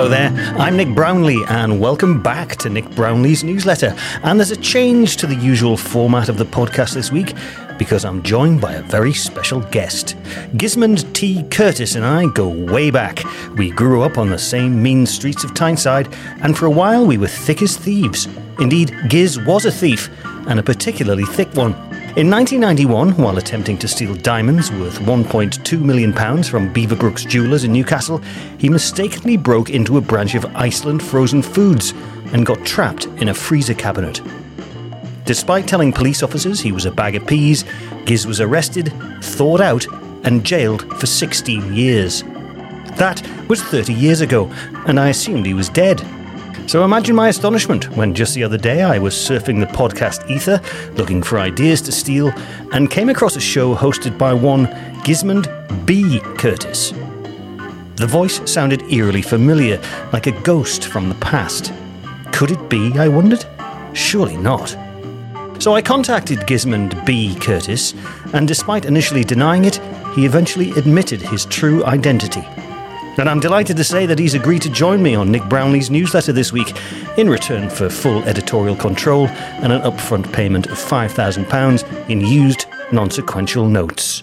Hello there, I'm Nick Brownlee and welcome back to Nick Brownlee's newsletter. And there's a change to the usual format of the podcast this week because I'm joined by a very special guest. Gismond T. Curtis and I go way back. We grew up on the same mean streets of Tyneside and for a while we were thick as thieves. Indeed, Giz was a thief, and a particularly thick one. In 1991, while attempting to steal diamonds worth £1.2 million from Beaverbrooks Jewellers in Newcastle, he mistakenly broke into a branch of Iceland Frozen Foods and got trapped in a freezer cabinet. Despite telling police officers he was a bag of peas, Giz was arrested, thawed out, and jailed for 16 years. That was 30 years ago, and I assumed he was dead. So imagine my astonishment when just the other day I was surfing the podcast ether, looking for ideas to steal, and came across a show hosted by one Gismond B. Curtis. The voice sounded eerily familiar, like a ghost from the past. Could it be, I wondered? Surely not. So I contacted Gismond B. Curtis, and despite initially denying it, he eventually admitted his true identity. And I'm delighted to say that he's agreed to join me on Nick Brownlee's newsletter this week in return for full editorial control and an upfront payment of £5,000 in used, non-sequential notes.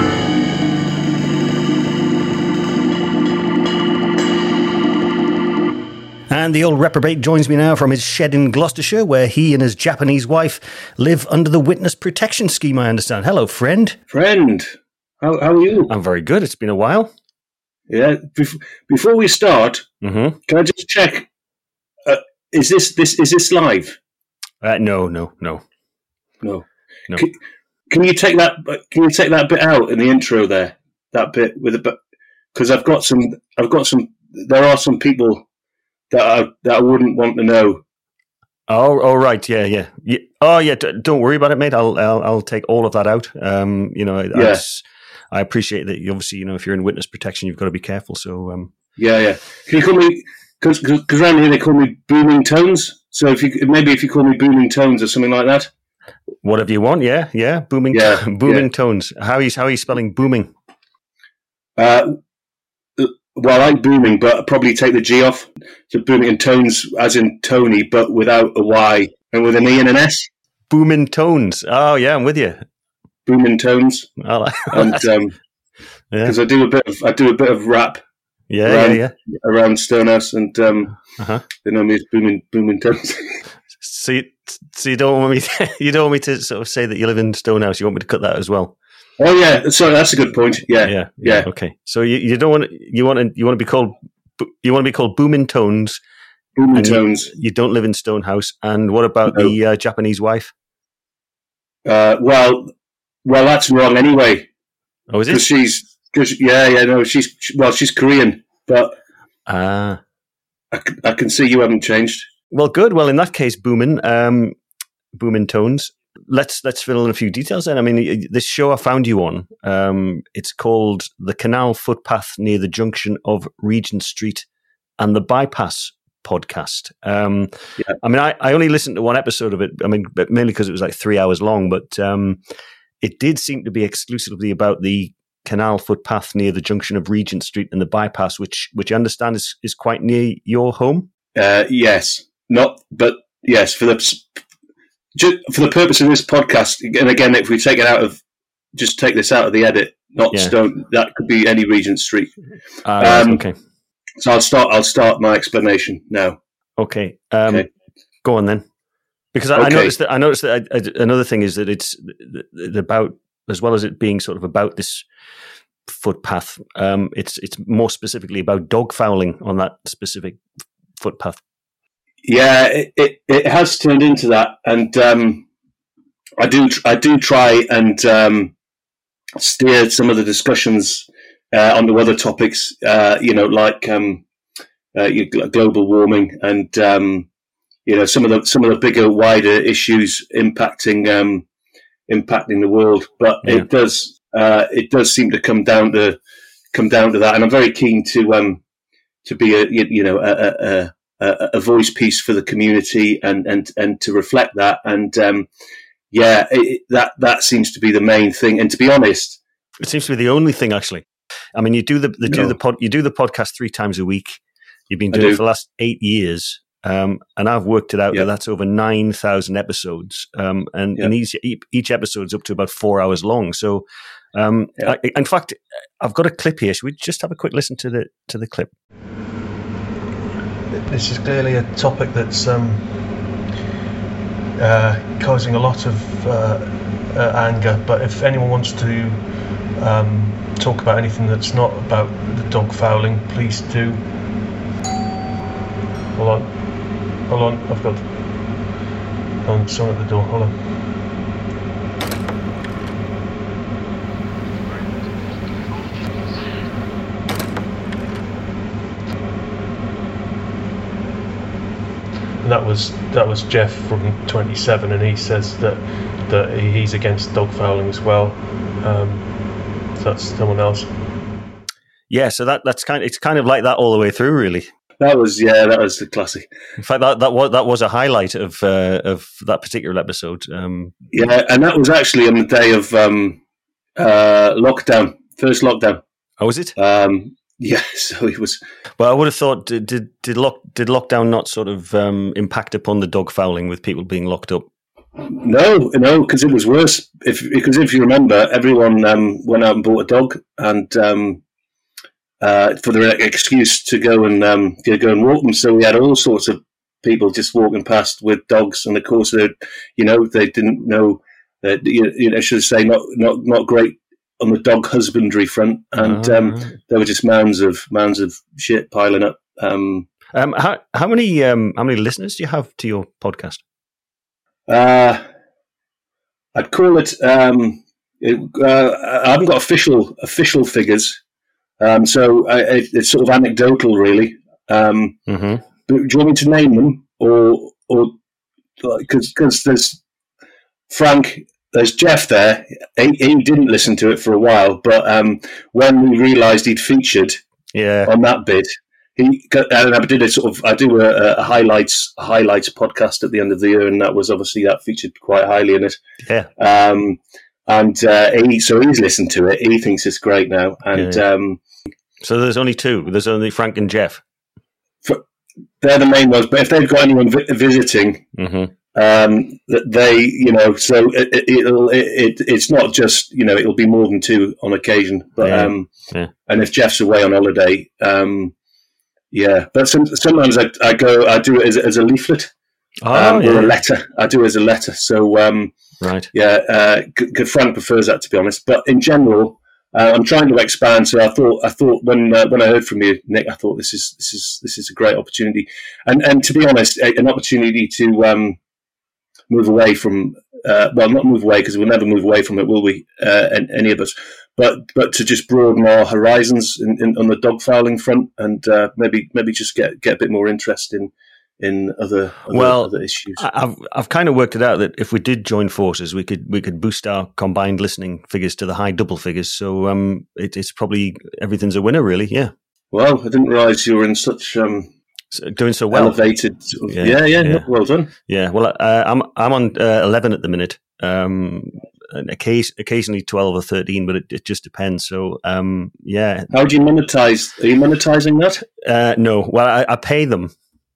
And the old reprobate joins me now from his shed in Gloucestershire, where he and his Japanese wife live under the witness protection scheme, I understand. Hello, friend. Friend, how are you? I'm very good. It's been a while. Yeah. Before we start, can I just check? Is this live? No. Can you take that? Can you take that bit out in the intro there? That bit with the because I've got some. There are some people that I wouldn't want to know. Oh, right, yeah. Oh, yeah. Don't worry about it, mate. I'll take all of that out. I appreciate that. Obviously, if you're in witness protection, you've got to be careful. So, yeah. Can you call me? Because around here they call me Booming Tones. So if you call me Booming Tones or something like that. Whatever you want, yeah. Booming Tones. How are you spelling booming? Well, I like booming, but I'd probably take the G off. So Booming and Tones, as in Tony, but without a Y and with an E and an S. Booming Tones. Oh, yeah, I'm with you. Booming Tones, and because I do a bit of rap, around Stonehouse, and they know me as Booming Tones. So you don't want me to sort of say that you live in Stonehouse. You want me to cut that as well? Oh yeah, sorry, that's a good point. Yeah. Okay, so you don't want you want to be called Booming Tones. Booming Tones. You don't live in Stonehouse, and what about the Japanese wife? Well, that's wrong anyway. Oh, is it? She's Korean, but I can see you haven't changed. Well, good. Well, in that case, Booming Tones. Let's fill in a few details then. I mean, this show I found you on, it's called The Canal Footpath Near the Junction of Regent Street and the Bypass podcast. I mean, I only listened to one episode of it. I mean, mainly because it was like 3 hours long, but it did seem to be exclusively about the canal footpath near the junction of Regent Street and the bypass, which I understand is quite near your home. Yes, yes. For the purpose of this podcast, and again, if we take this out of the edit, Stone, that could be any Regent Street. Okay. So I'll start my explanation now. Okay. Go on then. Because I noticed that another thing is that it's about, as well as it being sort of about this footpath, it's more specifically about dog fouling on that specific footpath. Yeah, it has turned into that, and I do try and steer some of the discussions onto other topics, like global warming and some of the bigger, wider issues impacting the world. But it does seem to come down to that, and I'm very keen to be a voice piece for the community and to reflect that. And that seems to be the main thing. And to be honest, it seems to be the only thing actually. I mean, you do the podcast 3 times a week. You've been doing it for the last 8 years. And I've worked it out that that's over 9,000 episodes. And each episode's up to about 4 hours long. So, in fact, I've got a clip here. Should we just have a quick listen to the clip? This is clearly a topic that's causing a lot of anger. But if anyone wants to talk about anything that's not about the dog fouling, please do. Hold on, I've got someone at the door, hold on. And that was Jeff from 27, and he says that he's against dog fouling as well. So that's someone else. Yeah, so it's kind of like that all the way through, really. That was the classic. In fact, that was a highlight of that particular episode. Yeah, and that was actually on the day of lockdown, first lockdown. Oh, was it? Yeah, so it was. Well, I would have thought did lockdown not sort of impact upon the dog fouling with people being locked up? No, because it was worse. Because if you remember, everyone went out and bought a dog, and for the excuse to go and walk them. So we had all sorts of people just walking past with dogs, and of course they didn't know that I should say not great on the dog husbandry front, and there were just mounds of shit piling up. How many listeners do you have to your podcast? I'd call it. I haven't got official figures. So it's sort of anecdotal, really. But do you want me to name them, or because there's Frank, there's Jeff there. He didn't listen to it for a while, but when we realised he'd featured on that bit, I do a highlights podcast at the end of the year, and that featured quite highly in it. Yeah. So he's listened to it. He thinks it's great now, and. So there's only two. There's only Frank and Jeff. They're the main ones. But if they've got anyone visiting, so it's not just it'll be more than two on occasion. But and if Jeff's away on holiday, But sometimes I do it as a leaflet or a letter. I do it as a letter. So right, Frank prefers that, to be honest. But in general. I'm trying to expand, so I thought when I heard from you, Nick, I thought this is a great opportunity, and to be honest, an opportunity to move away from not move away, because we'll never move away from it, will we? Any of us, but to just broaden our horizons on the dog fouling front, and maybe just get a bit more interest in other issues. I've kind of worked it out that if we did join forces, we could boost our combined listening figures to the high double figures. So it's probably everything's a winner, really. Yeah. Well, I didn't realise you were in such doing so well. Elevated. Yeah. Well done. Yeah. Well, I'm on 11 at the minute. And occasionally 12 or 13, but it just depends. So yeah. How do you monetize? Are you monetizing that? No. Well, I pay them.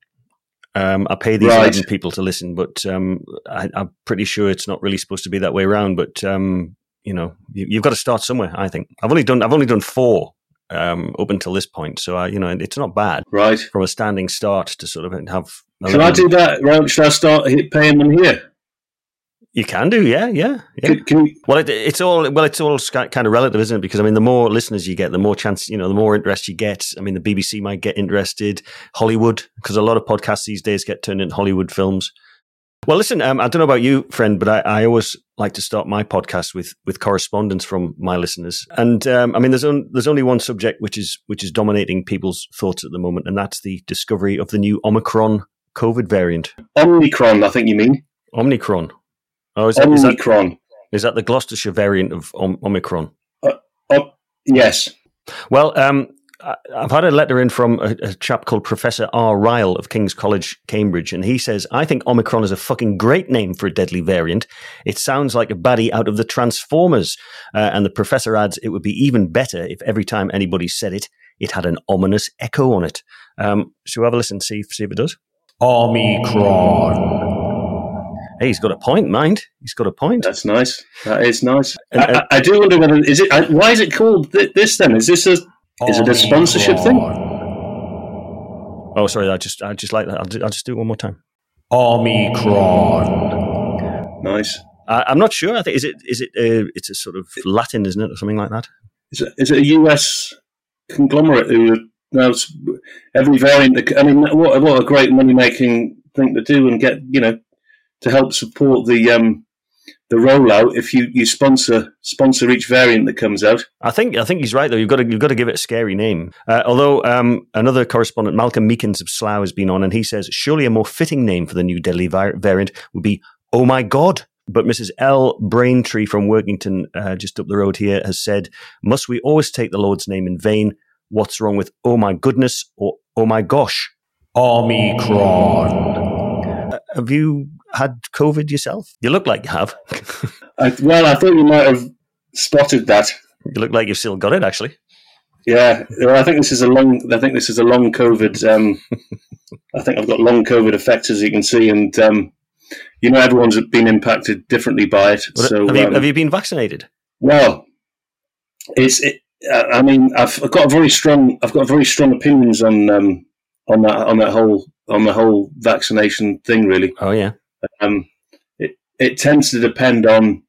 I pay these 11 people to listen, but I'm pretty sure it's not really supposed to be that way around. But you've got to start somewhere. I think I've only done 4 up until this point, so it's not bad. Right, from a standing start to sort of have. Can I do that? Right, should I start paying them here? You can do, yeah. Can you? Well, it's all kind of relative, isn't it? Because the more listeners you get, the more chance, the more interest you get. The BBC might get interested, Hollywood, because a lot of podcasts these days get turned into Hollywood films. Well, listen, I don't know about you, friend, but I always like to start my podcast with correspondence from my listeners. And there's only one subject which is dominating people's thoughts at the moment, and that's the discovery of the new Omicron COVID variant. Omicron, I think you mean. Omicron. Oh, Omicron. Is that the Gloucestershire variant of Omicron? Yes. Well, I've had a letter in from a chap called Professor R. Ryle of King's College, Cambridge, and he says, I think Omicron is a fucking great name for a deadly variant. It sounds like a baddie out of the Transformers. And the professor adds, it would be even better if every time anybody said it, it had an ominous echo on it. Shall we have a listen, see if it does? Omicron. Hey, he's got a point, mind. He's got a point. That's nice. That is nice. I do wonder whether why is it called this then? Is it a sponsorship thing? Oh, sorry. I just like that. I'll just do it one more time. Omicron. Nice. I'm not sure. I think it's a sort of Latin, isn't it, or something like that? Is it a US conglomerate who knows every variant? I mean, what a great money making thing to do and get to help support the rollout. If you sponsor each variant that comes out. I think he's right though. You've got to give it a scary name. Although another correspondent, Malcolm Meekins of Slough, has been on, and he says surely a more fitting name for the new deadly variant would be "Oh my God." But Mrs. L. Braintree from Workington, just up the road here, has said, "Must we always take the Lord's name in vain? What's wrong with oh my goodness or oh my gosh?" Omicron. Have you had COVID yourself? You look like you have. I thought you might have spotted that. You look like you've still got it, actually. Yeah, well, I think this is a long COVID. I think I've got long COVID effects, as you can see, and everyone's been impacted differently by it. So, have you been vaccinated? Well, I've got very strong opinions on the whole vaccination thing, really. Oh yeah. It tends to depend on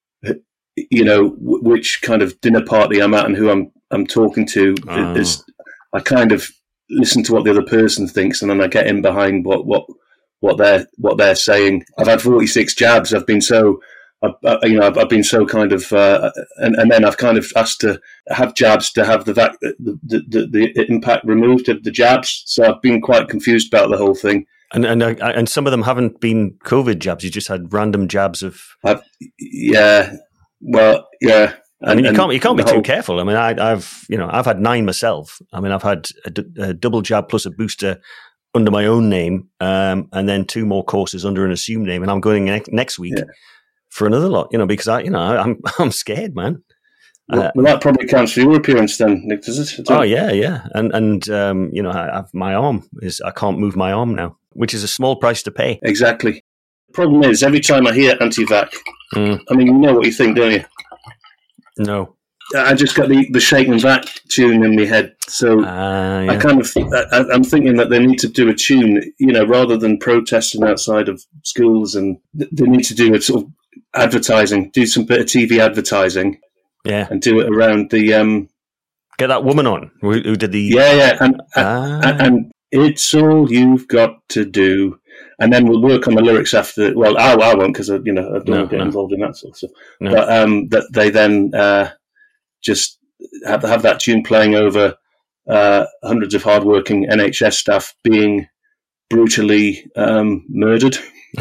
which kind of dinner party I'm at and who I'm talking to. I kind of listen to what the other person thinks, and then I get in behind what they're saying. I've had 46 jabs. I've been so kind of, and then I've kind of asked to have jabs to have the impact removed of the jabs. So I've been quite confused about the whole thing. And some of them haven't been COVID jabs. You just had random jabs of. Yeah. Well, yeah. I mean, you can't be too careful. I mean, I've had 9 myself. I mean, I've had a double jab plus a booster under my own name, and then 2 more courses under an assumed name, and I'm going next week for another lot. Because I'm scared, man. Well, that probably counts for your appearance then, Nick, does it? Oh yeah, and my arm I can't move my arm now, which is a small price to pay. Exactly. The problem is, every time I hear anti-vax, I mean, you know what you think, don't you? No. I just got the Shake and Vac tune in my head, so I'm thinking that they need to do a tune, rather than protesting outside of schools, and they need to do a sort of advertising, do some bit of TV advertising, and do it around the get that woman on who did the and it's all you've got to do, and then we'll work on the lyrics after. Well, I won't, because I don't get involved in that sort of stuff. No. But that they then just have that tune playing over hundreds of hardworking NHS staff being brutally murdered.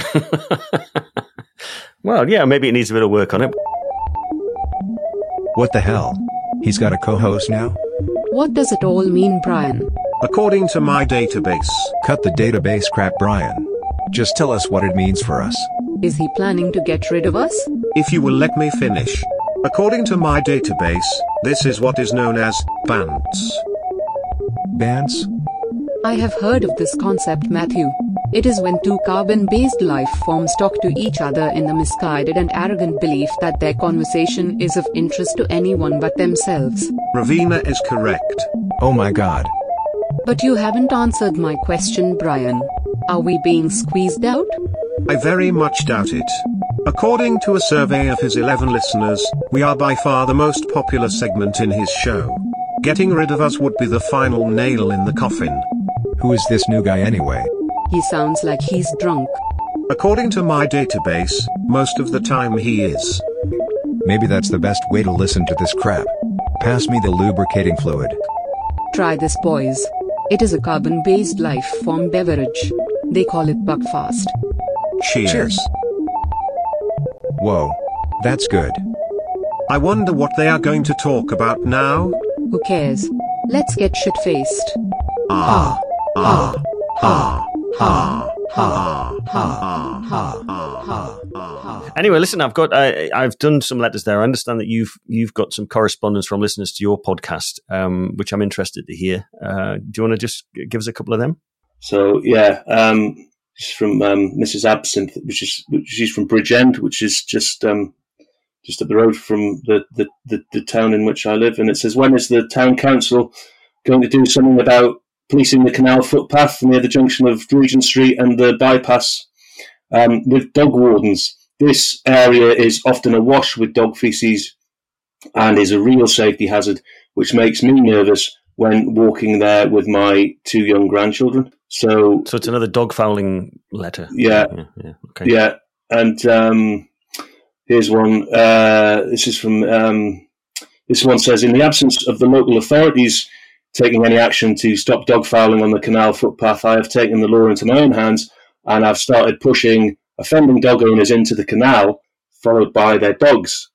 Well, yeah, maybe it needs a bit of work on it. What the hell? He's got a co-host now? What does it all mean, Brian? According to my database. Cut the database crap, Brian. Just tell us what it means for us. Is he planning to get rid of us? If you will let me finish. According to my database, this is what is known as bants. Bants? I have heard of this concept, Matthew. It is when 2 carbon-based life forms talk to each other in the misguided and arrogant belief that their conversation is of interest to anyone but themselves. Ravina is correct. Oh my God. But you haven't answered my question, Brian. Are we being squeezed out? I very much doubt it. According to a survey of his 11 listeners, we are by far the most popular segment in his show. Getting rid of us would be the final nail in the coffin. Who is this new guy anyway? He sounds like he's drunk. According to my database, most of the time he is. Maybe that's the best way to listen to this crap. Pass me the lubricating fluid. Try this, boys. It is a carbon-based life form beverage. They call it Buckfast. Cheers. Whoa. That's good. I wonder what they are going to talk about now. Who cares? Let's get shit-faced. Ah. Ah. Ah. Ah. Anyway, listen, I've done some letters there. I understand that you've got some correspondence from listeners to your podcast, which I'm interested to hear. Do you want to just give us a couple of them? So it's from Mrs. Absinthe, she's from Bridgend, which is just up the road from the town in which I live, and it says, when is the town council going to do something about policing the canal footpath near the junction of Regent Street and the bypass with dog wardens? This area is often awash with dog feces and is a real safety hazard, which makes me nervous when walking there with my 2 young grandchildren. So it's another dog fouling letter. Yeah. Okay. Yeah. And here's one. This is from. This one says, in the absence of the local authorities taking any action to stop dog fouling on the canal footpath, I have taken the law into my own hands and I've started pushing offending dog owners into the canal, followed by their dogs.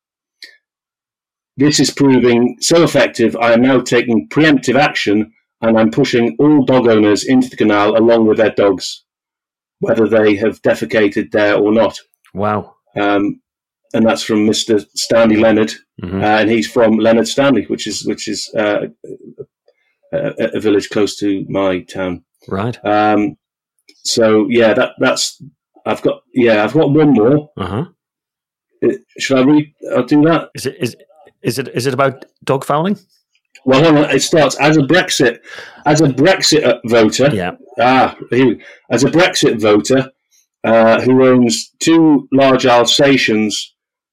This is proving so effective, I am now taking preemptive action and I'm pushing all dog owners into the canal along with their dogs, whether they have defecated there or not. Wow. And that's from Mr. Stanley Leonard, and he's from Leonard Stanley, which is a village close to my town. Right. So yeah, that's I've got one more. Should I read? I'll do that. Is it about dog fouling? Well, hold on. It starts as a Brexit voter. Yeah. As a Brexit voter who owns 2 large Alsatians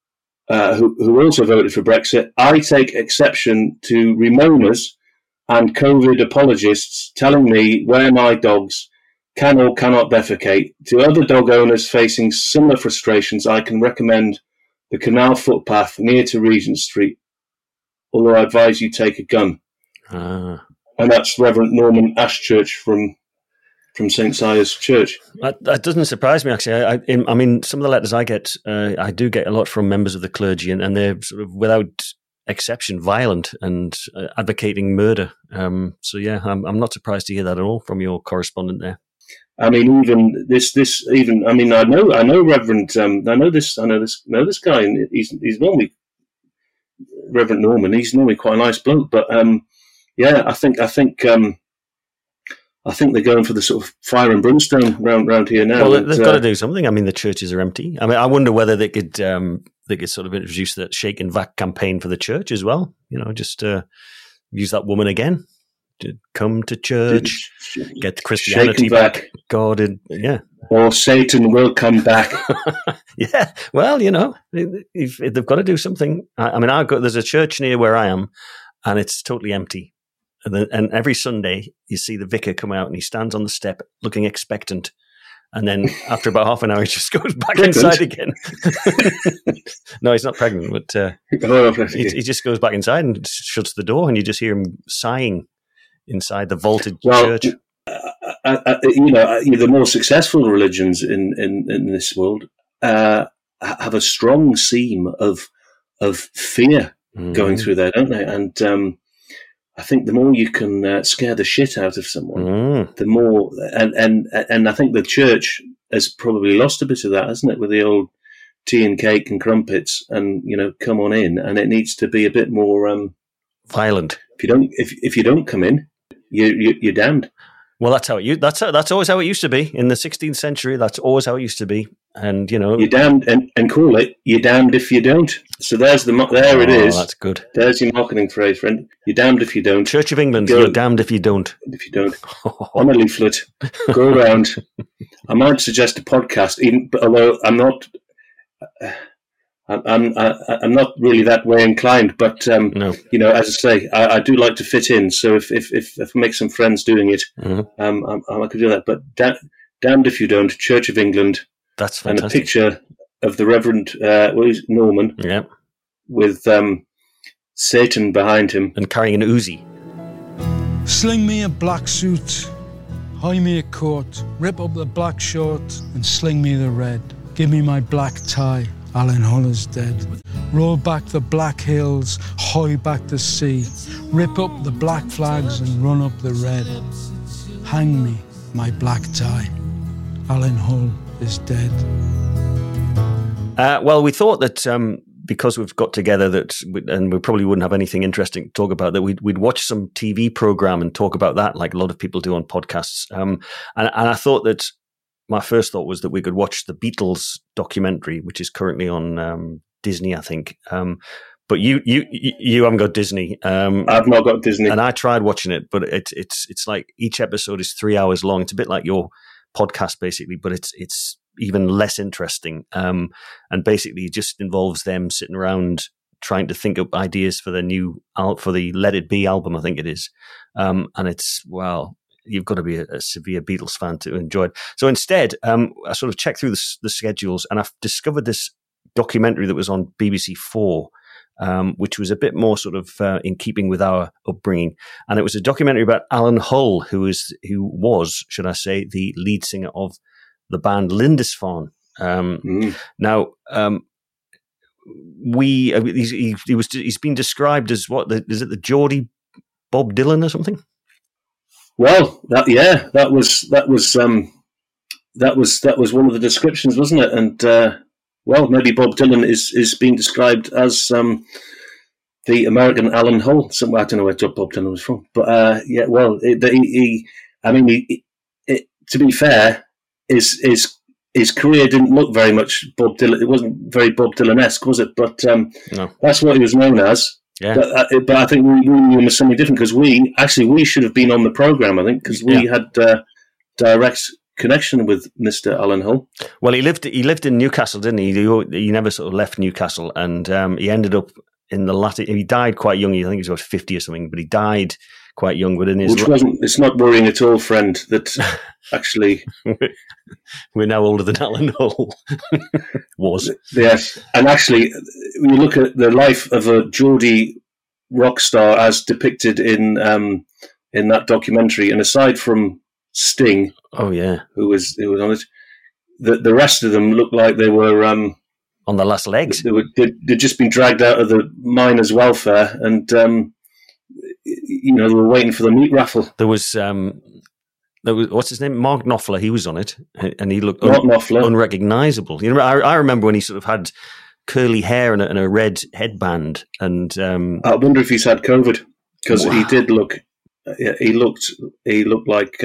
who also voted for Brexit, I take exception to Remoaners and COVID apologists telling me where my dogs can or cannot defecate. To other dog owners facing similar frustrations, I can recommend the canal footpath near to Regent Street, although I advise you take a gun. And that's Reverend Norman Ashchurch from St. Sire's Church. That doesn't surprise me, actually. I mean, some of the letters I get, I do get a lot from members of the clergy, and they're sort of, without exception, violent and advocating murder. So yeah, I'm not surprised to hear that at all from your correspondent there. I mean, even I mean, I know Reverend, I know this guy, and he's normally Reverend Norman. He's normally quite a nice bloke, but yeah, I think they're going for the sort of fire and brimstone round here now. Well, they've got to do something. I mean, the churches are empty. I mean, I wonder whether they could sort of introduce that Shake and Vac campaign for the church as well. You know, just use that woman again. To come to church, get Christianity back. God, yeah. Or Satan will come back. Yeah. Well, you know, if they've got to do something. I mean, there's a church near where I am, and it's totally empty. And every Sunday, you see the vicar come out, and he stands on the step looking expectant. And then after about half an hour, he just goes back inside again. No, he's not pregnant, but he just goes back inside and shuts the door, and you just hear him sighing inside the vaulted church. You know, the more successful religions in this world have a strong seam of fear going through there, don't they? And I think the more you can scare the shit out of someone, the more. And I think the church has probably lost a bit of that, hasn't it? With the old tea and cake and crumpets, and you know, come on in, and it needs to be a bit more violent. If you don't come in, you're damned. Well, that's always how it used to be in the 16th century. That's always how it used to be, and you know, you're damned, and call it you're damned if you don't. So it is. That's good. There's your marketing phrase, friend. You're damned if you don't. Church of England, you're damned if you don't. If you don't, on a leaflet, go around. I might suggest a podcast, although I'm not. I'm not really that way inclined, but no. You know, as I say, I do like to fit in. So if I make some friends doing it, I could do that. But damned if you don't. Church of England. That's fantastic. And a picture of the Reverend Norman, with Satan behind him and carrying an Uzi. Sling me a black suit, hie me a coat, rip up the black short, and sling me the red. Give me my black tie. Alan Hull is dead. Roll back the black hills, hoy back the sea. Rip up the black flags and run up the red. Hang me, my black tie. Alan Hull is dead. Well, we thought that because we've got together and we probably wouldn't have anything interesting to talk about, that we'd watch some TV program and talk about that, like a lot of people do on podcasts. And I thought that my first thought was that we could watch the Beatles documentary, which is currently on Disney, I think. But you haven't got Disney. I've not got Disney, and I tried watching it, but it's like each episode is 3 hours long. It's a bit like your podcast, basically, but it's even less interesting. And basically, it just involves them sitting around trying to think up ideas for for the Let It Be album, I think it is. And it's, well, you've got to be a severe Beatles fan to enjoy it. So instead, I sort of checked through the schedules, and I've discovered this documentary that was on BBC 4, which was a bit more sort of in keeping with our upbringing. And it was a documentary about Alan Hull, who was, should I say, the lead singer of the band Lindisfarne. Now, he's been described as is it the Geordie Bob Dylan or something? Well, that was one of the descriptions, wasn't it? And well, maybe Bob Dylan is being described as the American Alan Hull. I don't know where Bob Dylan was from, but yeah. Well, to be fair, his career didn't look very much Bob Dylan. It wasn't very Bob Dylan-esque, was it? But no. That's what he was known as. Yeah. But I think we knew him as something different, because we should have been on the program, I think, because we had direct connection with Mr. Alan Hull. Well, he lived in Newcastle, didn't he? He never sort of left Newcastle, and he ended up in the latter. He died quite young. I think he was about 50 or something, but he died quite young. But it's not worrying at all, friend. That actually we're now older than Alan Hull was. Yes, and actually, when you look at the life of a Geordie rock star as depicted in that documentary, and aside from Sting, who was on it, the rest of them looked like they were on the last legs. They'd just been dragged out of the miners' welfare, and they were waiting for the meat raffle. There was what's his name, Mark Knopfler. He was on it, and he looked unrecognisable. You know, I remember when he sort of had curly hair and a red headband, and I wonder if he's had COVID, because he did look. He looked like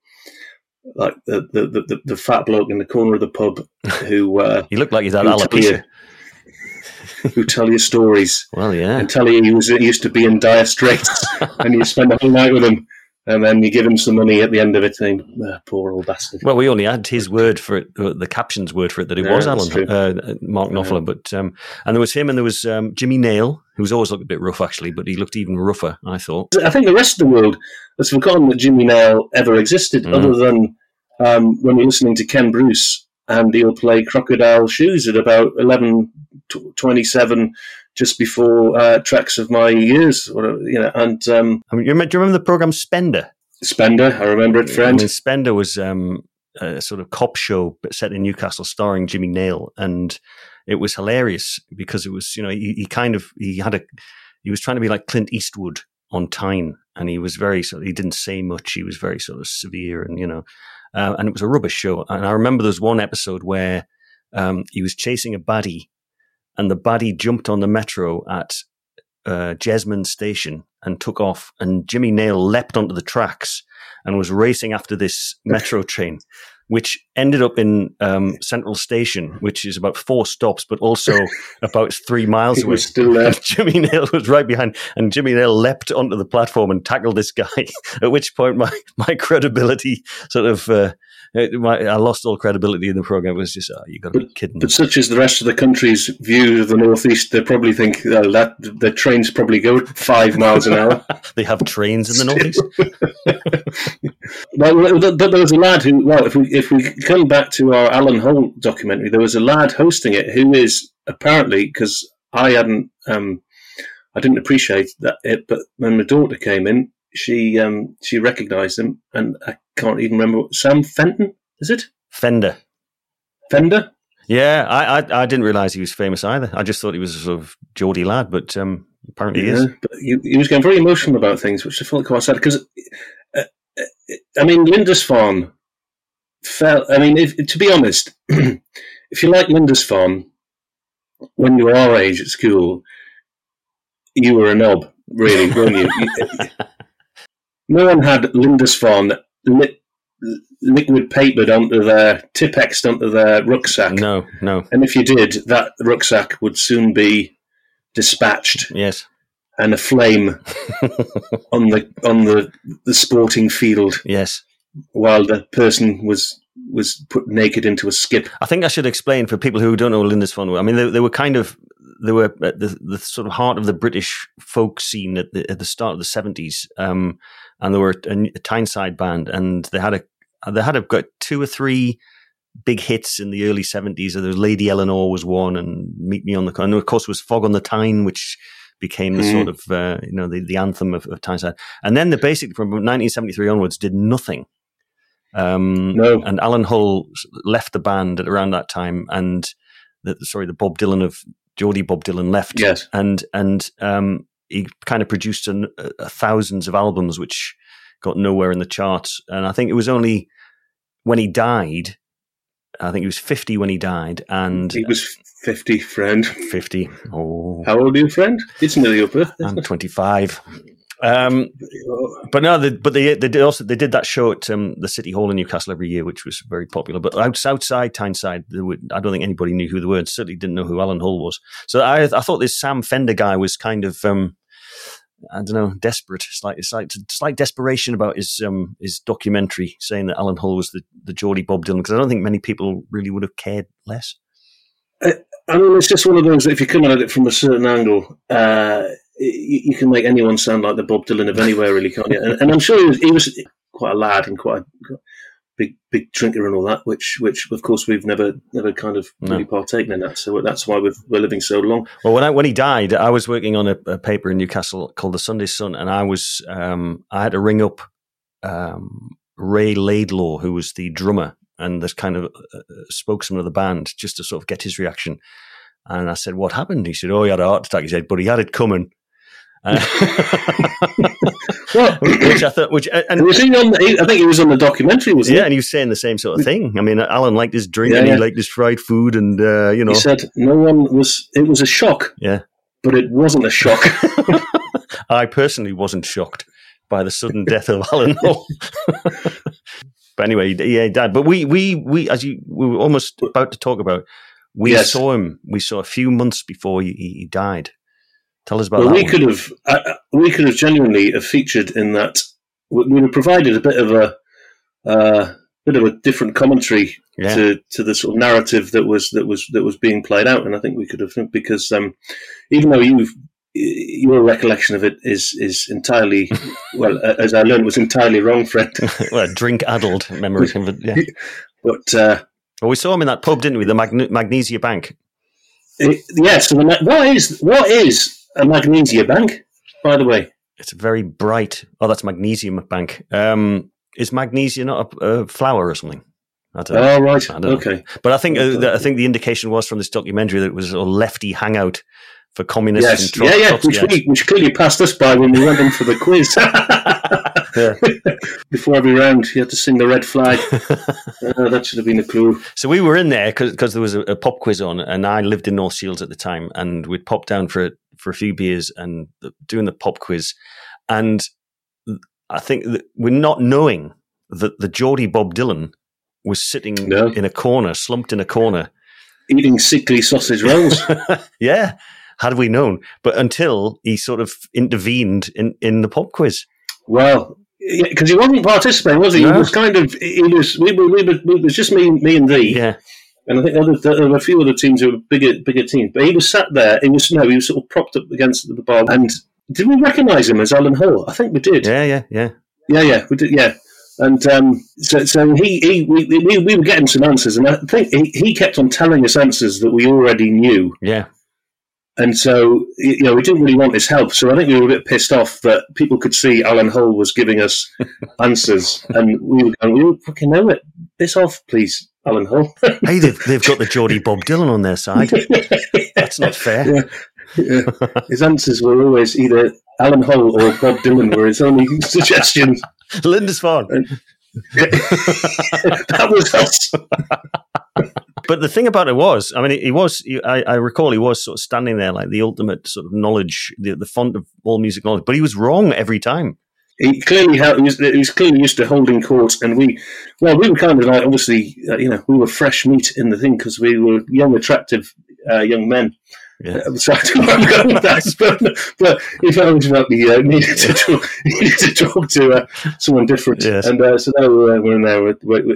the fat bloke in the corner of the pub who he looked like he's had alopecia. Who tell you stories? Well, yeah, and tell you he used to be in dire straits, and you spend the whole night with him, and then you give him some money at the end of it, saying, "Poor old bastard." Well, we only had his word for it, the caption's word for it, that it was Mark Knopfler. But and there was him, and there was Jimmy Nail, who's always looked a bit rough, actually, but he looked even rougher, I thought. I think the rest of the world has forgotten that Jimmy Nail ever existed, other than when you're listening to Ken Bruce, and he'll play Crocodile Shoes at about 11:27, just before Tracks of My Years, And do you remember the program Spender? Spender, I remember it, friend. Spender was a sort of cop show set in Newcastle, starring Jimmy Nail, and it was hilarious because it was, he was trying to be like Clint Eastwood on Tyne, and he was he didn't say much. He was very sort of severe, and and it was a rubbish show. And I remember there was one episode where he was chasing a baddie, and the baddie jumped on the metro at Jesmond Station and took off, and Jimmy Nail leapt onto the tracks and was racing after this metro train, which ended up in Central Station, which is about 4 stops, but also about 3 miles away. Was still there. Jimmy Nail was right behind, and Jimmy Nail leapt onto the platform and tackled this guy, at which point my credibility sort of... I lost all credibility in the program. It was just, you got to be kidding. But such as the rest of the country's view of the Northeast, they probably think that the trains probably go 5 miles an hour. They have trains in the Northeast. But there was a lad who, if we come back to our Alan Hull documentary, there was a lad hosting it who is apparently, because I didn't appreciate that but when my daughter came in, she recognised him, and I can't even remember. Sam Fenton, is it? Fender. Yeah, I didn't realise he was famous either. I just thought he was a sort of Geordie lad, but apparently he is. But he was getting very emotional about things, which I felt quite sad, because, Lindisfarne felt. I mean, to be honest, if you like Lindisfarne, when you were our age at school, you were a knob, really, weren't you? No one had Lindisfarne liquid papered onto their Tipp-Ex'd onto their rucksack. No. And if you did, that rucksack would soon be dispatched. Yes. And aflame on the sporting field. Yes. While the person was put naked into a skip. I think I should explain for people who don't know Lindisfarne. I mean, they were at the sort of heart of the British folk scene at the start of the 70s, and they were a Tyneside band, and they had got 2 or 3 big hits in the early 70s. There was Lady Eleanor was one, and Meet Me on the and of course was Fog on the Tyne, which became the sort of the anthem of Tyneside. And then they basically from 1973 onwards did nothing. No. And Alan Hull left the band at around that time, and the Bob Dylan of Geordie Bob Dylan left. Yes. And he kind of produced thousands of albums which got nowhere in the charts. And I think it was only when he died, I think he was 50 when he died, and he was 50, friend. 50. Oh. How old are you, friend? It's nearly your birthday. I'm 25. But no, they did that show at the City Hall in Newcastle every year, which was very popular. But outside Tyneside, I don't think anybody knew who they were, and certainly didn't know who Alan Hull was. So I thought this Sam Fender guy was kind of I don't know, desperate, slight desperation about his documentary, saying that Alan Hull was the Geordie Bob Dylan, because I don't think many people really would have cared less. I mean, it's just one of those that if you come at it from a certain angle, you can make anyone sound like the Bob Dylan of anywhere, really, can't you? And I'm sure he was quite a lad and quite a big drinker and all that, which of course we've never kind of really partaken in that. So that's why we're living so long. Well, when he died, I was working on a paper in Newcastle called the Sunday Sun, and I had to ring up Ray Laidlaw, who was the drummer and this kind of spokesman of the band, just to sort of get his reaction. And I said, "What happened?" He said, "Oh, he had a heart attack." He said, "But he had it coming." Well, which I thought, and was he on? I think he was on the documentary, wasn't he? Yeah, and he was saying the same sort of thing. I mean, Alan liked his drink and he liked his fried food, and he said no one was. It was a shock. Yeah, but it wasn't a shock. I personally wasn't shocked by the sudden death of Alan Hull. But anyway, he died. But we as we were almost about to talk about, saw him. We saw a few months before he died. Tell us about that. We could have genuinely have featured in that. We would have provided a bit of a different commentary to the sort of narrative that was being played out, and I think we could have, because even though your recollection of it is entirely, well, as I learned, was entirely wrong, Fred. Well, drink-addled memory. Yeah. But we saw him in that pub, didn't we? The Magnesia Bank. Yes. So what is a Magnesia Bank, by the way? It's a very bright. Oh, that's Magnesium Bank. Is magnesia not a flower or something? I don't know. Oh, right. I don't know. But I think the indication was from this documentary that it was a lefty hangout for communists. Yes. And which clearly passed us by when we went in for the quiz. Before every round, you had to sing the red flag. That should have been a clue. So we were in there because there was a pop quiz on, and I lived in North Shields at the time, and we'd popped down for a few beers and doing the pop quiz. And I think that we're not knowing that the Geordie Bob Dylan was sitting in a corner, slumped in a corner, eating sickly sausage rolls. Yeah. Had we known, but until he sort of intervened in the pop quiz. Well, because he wasn't participating, was he? No. He was kind of. He was. It was just me and thee. Yeah. And I think there were a few other teams who were bigger teams. But he was sat there. He was sort of propped up against the bar. And did we recognise him as Alan Hull? I think we did. Yeah. Yeah, we did. Yeah. And so we were getting some answers, and I think he kept on telling us answers that we already knew. Yeah. And so, we didn't really want his help. So I think we were a bit pissed off that people could see Alan Hull was giving us answers. And we were going, we don't fucking know it. Piss off, please, Alan Hull. Hey, they've got the Geordie Bob Dylan on their side. That's not fair. Yeah. His answers were always either Alan Hull or Bob Dylan were his only suggestions. Lindisfarne. That was us. But the thing about it was, I mean, I recall he was sort of standing there like the ultimate sort of knowledge, the font of all music knowledge, but he was wrong every time. He clearly he was clearly used to holding court, and we were kind of like, obviously, we were fresh meat in the thing because we were young, attractive young men. Yeah. So I don't know where I'm going with that, but he felt like we needed to talk to someone different, yes. And so now we're in there.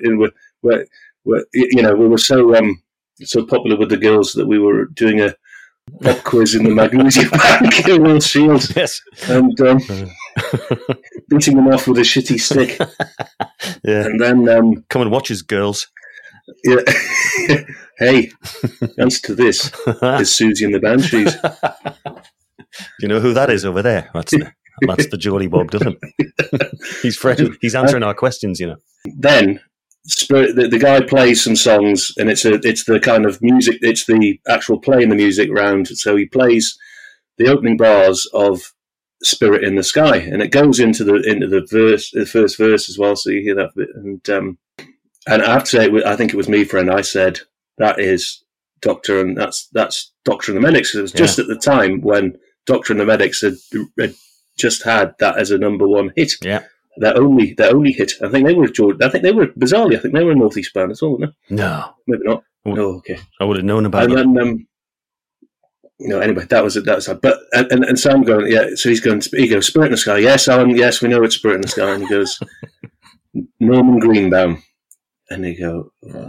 We were so popular with the girls that we were doing a pop quiz in the Magnesium Bank in Will Shields, yes, and beating them off with a shitty stick. Yeah, and then come and watch us, girls. Yeah. Hey, answer to this is Susie and the Banshees. Do you know who that is over there? That's the Geordie Bob Dylan. He's answering our questions, Then the guy plays some songs, and it's the kind of music. It's the actual playing the music round. So he plays the opening bars of "Spirit in the Sky," and it goes into the first verse as well. So you hear that bit, and I have to say, I think it was me, friend. I said that is Doctor, and that's Doctor and the Medics. It was just at the time when Doctor and the Medics had just had that as a number one hit. Yeah. Their only hit. I think they were bizarrely. I think they were a Northeast band as well, weren't they? No, maybe not. Oh, okay. I would have known about it. And then, anyway, that was it. But and Sam going, yeah. So he goes, Spirit in the Sky. Yes, Alan. Yes, we know it's Spirit in the Sky. And he goes, Norman Greenbaum. And they go,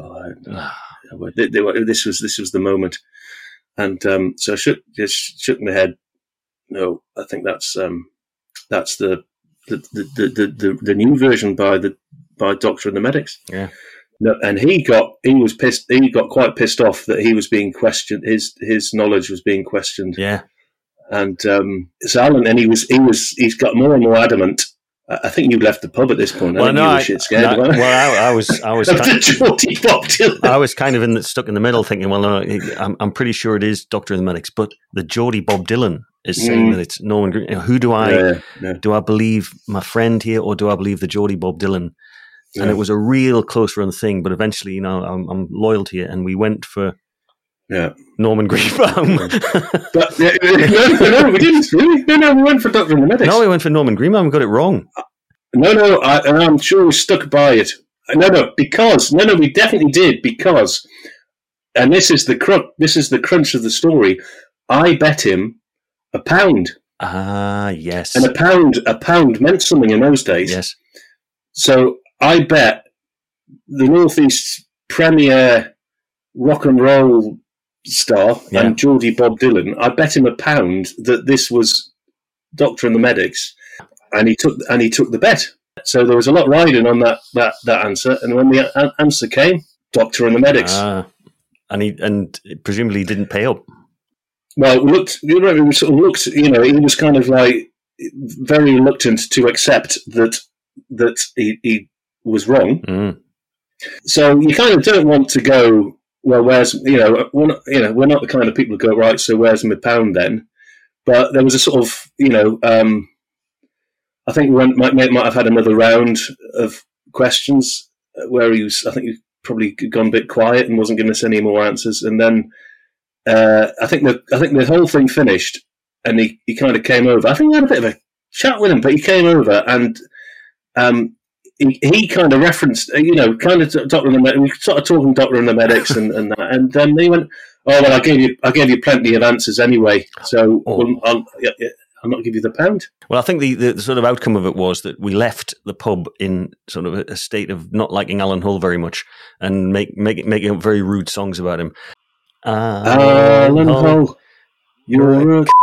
this was the moment. And so I shook my head. No, I think that's the new version by Doctor and the Medics. Yeah. No, and he got pissed. He got quite pissed off that he was being questioned. His knowledge was being questioned. Yeah. And so Alan, and he's got more and more adamant. I think you left the pub at this point. Well, I was kind of stuck in the middle, thinking, well, no, I'm pretty sure it is Doctor and the Medics, but the Geordie Bob Dylan is saying that it's Norman Green. Who do I do I believe my friend here, or do I believe the Geordie Bob Dylan? And it was a real close run thing, but eventually, I'm loyal to you, and we went for Norman Greenbaum. But no, we didn't really. No, we went for Doctor and the Medics. No, we went for Norman Greenbaum. We got it wrong. No, I'm sure we stuck by it. No, we definitely did because, and this is the crunch of the story. I bet him £1. Ah, yes. And a pound meant something in those days. Yes. So I bet the Northeast's premier rock and roll star and Geordie Bob Dylan, I bet him £1 that this was Doctor and the Medics, and he took the bet. So there was a lot riding on that answer, and when the answer came, Doctor and the Medics. And presumably didn't pay up. Well, he was kind of like very reluctant to accept that he was wrong. Mm. So you kind of don't want to go, well, where's, we're not the kind of people who go, right, so where's my £1 then? But there was a sort of, I think we might have had another round of questions where I think he probably gone a bit quiet and wasn't giving us any more answers. And then I think the whole thing finished, and he kind of came over. I think we had a bit of a chat with him, but he came over and he kind of referenced, kind of Doctor and the Medics. We sort of talking Doctor and the Medics and that, and then he went, "Oh well, I gave you plenty of answers anyway, so I'll not give you the £1." Well, I think the sort of outcome of it was that we left the pub in sort of a state of not liking Alan Hull very much and making very rude songs about him. Alan Hull, you're a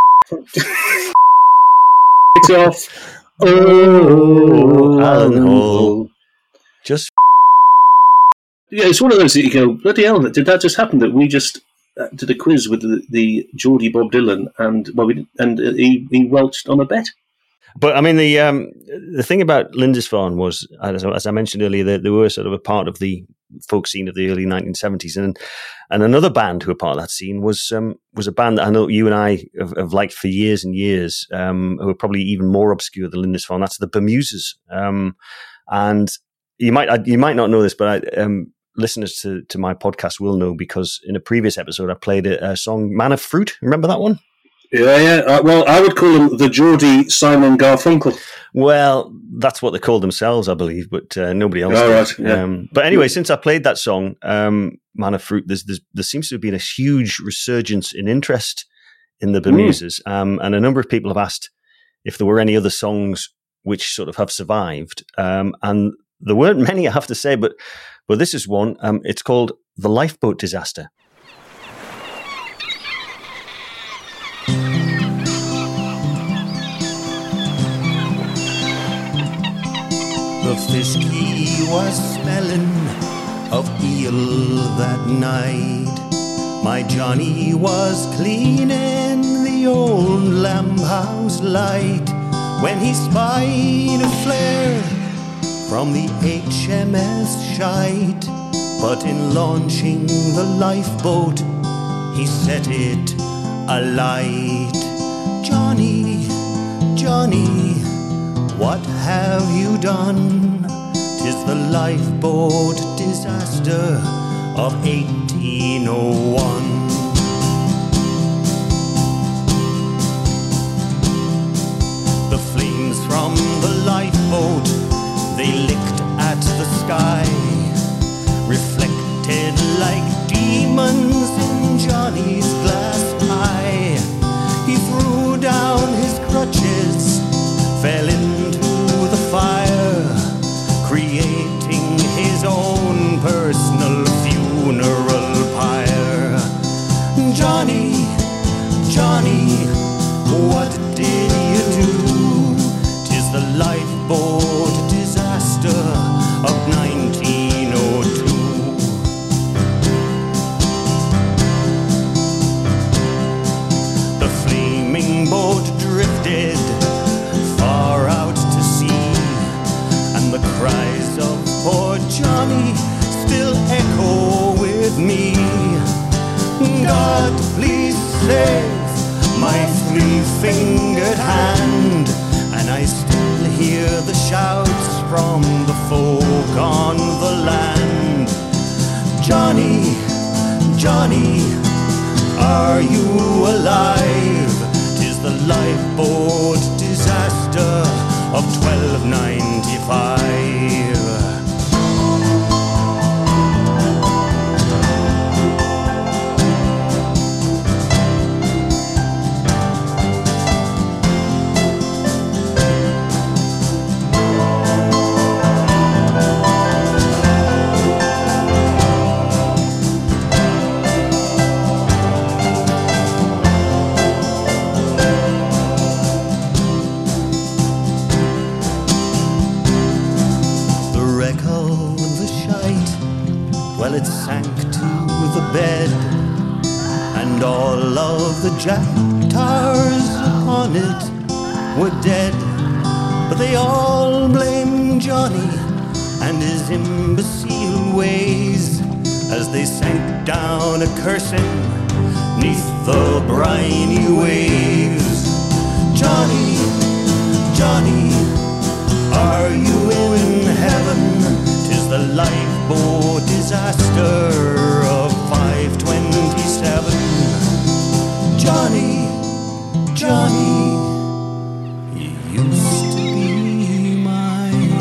it's off. Oh, Alan Hull. Just it's one of those that you go, bloody hell, did that just happen? That we just did a quiz with the Geordie Bob Dylan, and he welched on a bet. But I mean, the thing about Lindisfarne was, as I mentioned earlier, they were sort of a part of the folk scene of the early 1970s, and another band who were part of that scene was a band that I know you and I have liked for years and years, who are probably even more obscure than Lindisfarne. That's the Bermuses, and you might not know this, but listeners to my podcast will know, because in a previous episode I played a song, "Man of Fruit." Remember that one? Yeah. Well, I would call them the Geordie Simon Garfunkel. Well, that's what they call themselves, I believe, but nobody else. Oh, right. Yeah. But anyway, since I played that song, "Man of Fruit," there seems to have been a huge resurgence in interest in the Bermuses, and a number of people have asked if there were any other songs which sort of have survived, and there weren't many, I have to say, but this is one. It's called "The Lifeboat Disaster." The fish quay was smelling of eel that night. My Johnny was cleaning the old lamp house light when he spied a flare from the HMS Shite. But in launching the lifeboat, he set it alight. Johnny, Johnny, what have you done? 'Tis the lifeboat disaster of 1801. The flames from the lifeboat, they licked at the sky, reflected like demons in Johnny's glass eye. He threw down his crutches, fell into the fire, creating his own personal funeral pyre. Johnny, Johnny, what did you do? 'Tis the lifeboat disaster of 1902. The flaming boat drifted far out to sea, and the cries of poor Johnny still echo with me. God, please save my three-fingered hand, and I still hear the shouts from the folk on the land. Johnny, Johnny, are you alive? 'Tis the lifeboat disaster of 1295. Well, it sank to the bed, and all of the jack tars upon it were dead. But they all blamed Johnny and his imbecile ways as they sank down a cursing neath the briny waves. Johnny, Johnny, are you in heaven? 'Tis the lifeboat disaster of 527. Johnny, Johnny, you used to be mine.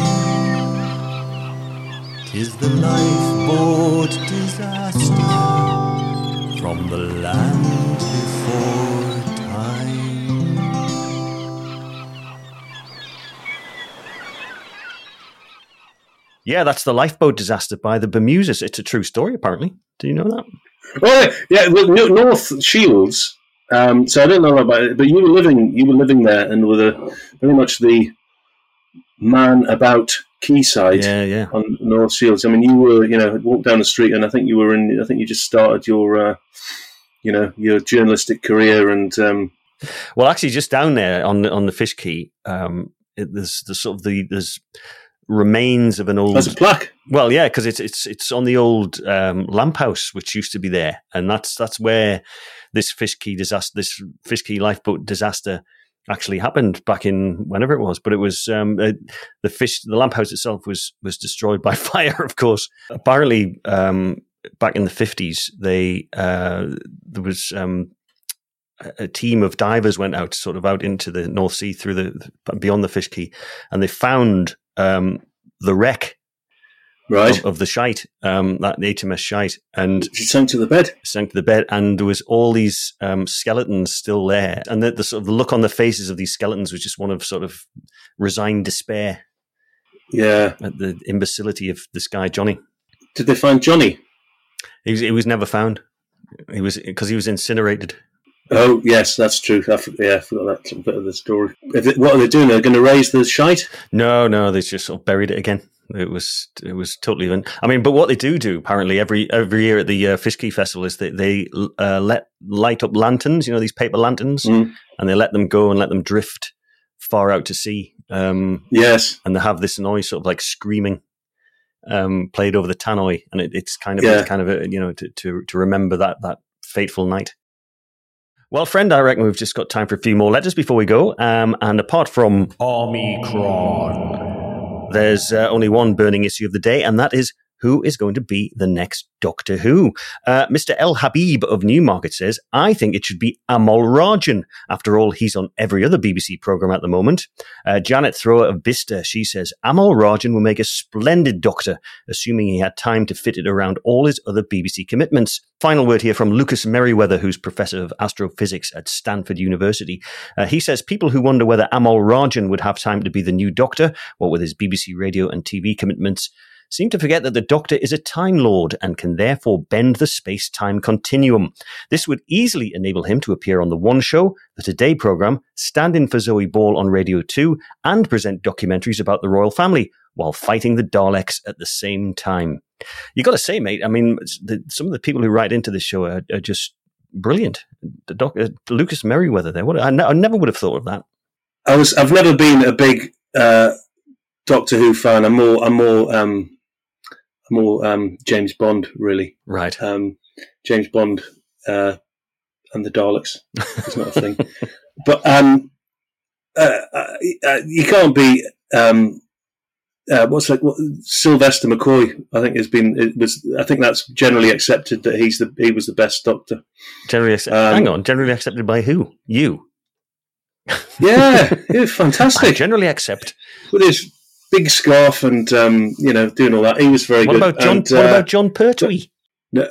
'Tis the lifeboat disaster from the land before time. Yeah, that's The Lifeboat Disaster by the Bermuses. It's a true story, apparently. Do you know that? Oh, yeah, North Shields. So I don't know about it, but you were living there, and were very much the man about quayside on North Shields. I mean, you were, walked down the street, and I think you just started your, your journalistic career, and well, actually, just down there on the Fish Quay, there's remains of an old. There's a plaque. Well, yeah, because it's on the old lamp house which used to be there, and that's where this Fish Quay lifeboat disaster actually happened back in whenever it was, but it was the lamp house itself was destroyed by fire, of course. Apparently, back in the 50s, there was a team of divers went out out into the North Sea beyond the Fish Quay, and they found the wreck. Right. Of the shite, that HMS Shite, and she sank to the bed. And there was all these skeletons still there, and the sort of look on the faces of these skeletons was just one of sort of resigned despair. Yeah, at the imbecility of this guy Johnny. Did they find Johnny? He was never found. Because he was incinerated. Oh yes, that's true. I forgot that bit of the story. What are they doing? They're going to raise the shite? No, they just sort of buried it again. It was totally. But what they do apparently every year at the Fish Quay Festival is that they light up lanterns, these paper lanterns, and they let them go and let them drift far out to sea. Yes, and they have this noise, sort of like screaming, played over the tannoy, and it's kind of to remember that fateful night. Well, friend, I reckon we've just got time for a few more letters before we go. And apart from Omicron, there's only one burning issue of the day, and that is who is going to be the next Doctor Who. Mr. El Habib of Newmarket says, I think it should be Amol Rajan. After all, he's on every other BBC programme at the moment. Janet Thrower of Bicester, she says, Amol Rajan will make a splendid Doctor, assuming he had time to fit it around all his other BBC commitments. Final word here from Lucas Merriweather, who's Professor of Astrophysics at Stanford University. He says, people who wonder whether Amol Rajan would have time to be the new Doctor, what with his BBC radio and TV commitments, seem to forget that the Doctor is a Time Lord and can therefore bend the space-time continuum. This would easily enable him to appear on The One Show, the Today programme, stand in for Zoe Ball on Radio 2, and present documentaries about the royal family, while fighting the Daleks at the same time. You got to say, mate, some of the people who write into this show are just brilliant. Lucas Merriweather there. I never would have thought of that. I've never been a big Doctor Who fan. I'm more James Bond, really. Right. James Bond and the Daleks. It's not a thing. But you can't be Sylvester McCoy. I think I think that's generally accepted that he was the best Doctor. Generally accepted by who? You. Yeah, fantastic. I generally accept. With his big scarf and doing all that, he was very good. What about John Pertwee? But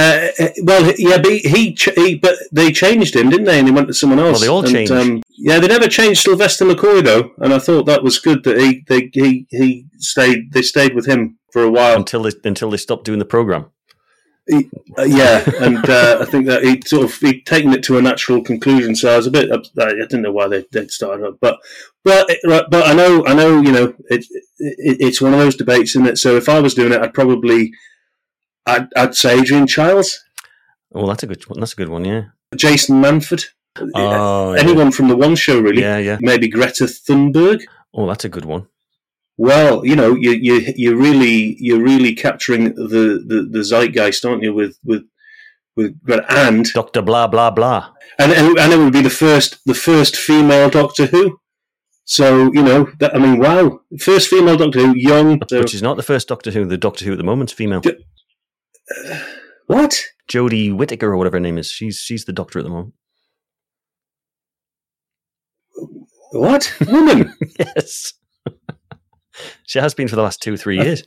they changed him, didn't they? And he went to someone else. Well, they all changed. They never changed Sylvester McCoy though, and I thought that was good that he stayed. They stayed with him for a while until they stopped doing the program. I think that he'd taken it to a natural conclusion. So I was a bit. I didn't know why they'd started up, but I know. It's one of those debates, isn't it? So if I was doing it, I'd say Adrian Chiles. Oh, that's a good one. That's a good one. Yeah, Jason Manford. Oh, anyone from The One Show, really. Yeah. Maybe Greta Thunberg. Oh, that's a good one. Well, you're really capturing the zeitgeist, aren't you? With Greta and Dr. Blah blah blah, and it would be the first female Doctor Who. So wow, first female Doctor Who, young. Which is not the first Doctor Who. The Doctor Who at the moment's female. What? Jodie Whittaker or whatever her name is. She's the Doctor at the moment. What? Woman? Yes. She has been for the last 2-3 years.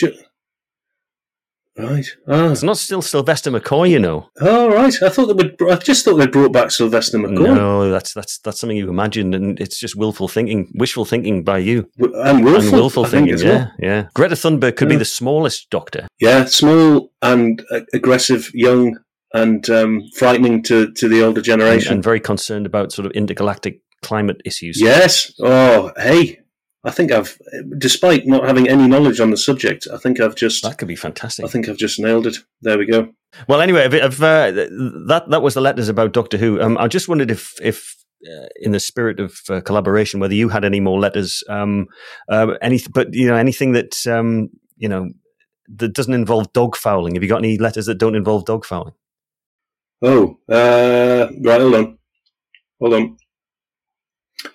Right. It's not still Sylvester McCoy, Oh, right. I just thought they brought back Sylvester McCoy. No, that's something you imagined, and it's just wishful thinking by you. And willful thinking as well. Yeah. Greta Thunberg could be the smallest Doctor. Yeah, small and aggressive, young and frightening to the older generation. And very concerned about sort of intergalactic climate issues. Yes. Oh, hey. I think despite not having any knowledge on the subject, that could be fantastic. I think I've just nailed it. There we go. Well, anyway, that was the letters about Doctor Who. I just wondered if in the spirit of collaboration, whether you had any more letters, anything that that doesn't involve dog fouling. Have you got any letters that don't involve dog fouling? Oh, right. Hold on.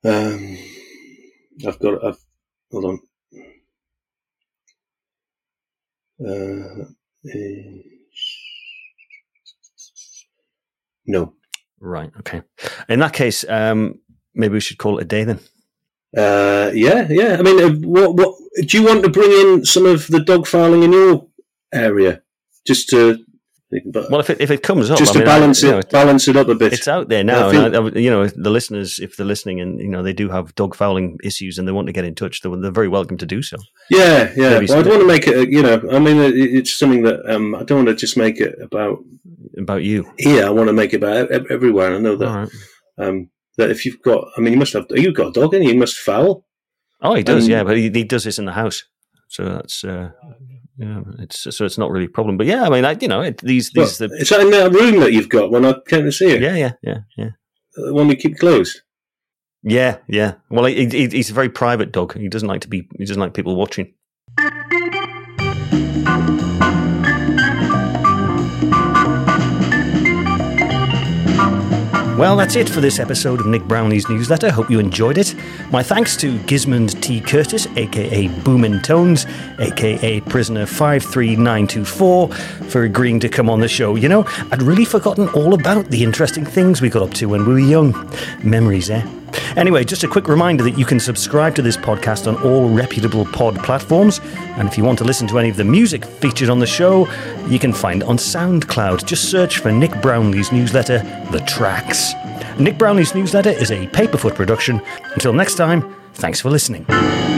Hold on. No. Right. Okay. In that case, maybe we should call it a day then. Yeah. I mean, what do you want to bring in some of the dog fouling in your area, just to? Well, if it comes up, just to balance it up a bit. It's out there now, and the listeners, if they're listening, and they do have dog fouling issues, and they want to get in touch, they're very welcome to do so. Yeah. Well, I don't want to make it. I mean, it's something that I don't want to just make it about you. Yeah, I want to make it about everywhere. I know that. All right. That if you've got, I mean, you've got a dog, and you must foul. Oh, he does, yeah, but he does this in the house, so that's. It's not really a problem, but yeah, I mean, it's that in that room that you've got when I came to see you. Yeah. The one you keep closed. Yeah. Well, he's a very private dog. He doesn't like people watching. Well, that's it for this episode of Nick Brownlee's newsletter. Hope you enjoyed it. My thanks to Gismond T. Curtis, a.k.a. Boomin' Tones, a.k.a. Prisoner 53924, for agreeing to come on the show. I'd really forgotten all about the interesting things we got up to when we were young. Memories, eh? Anyway, just a quick reminder that you can subscribe to this podcast on all reputable pod platforms. And if you want to listen to any of the music featured on the show, you can find it on SoundCloud. Just search for Nick Brownlee's newsletter, The Tracks. Nick Brownlee's newsletter is a Paperfoot production. Until next time, thanks for listening.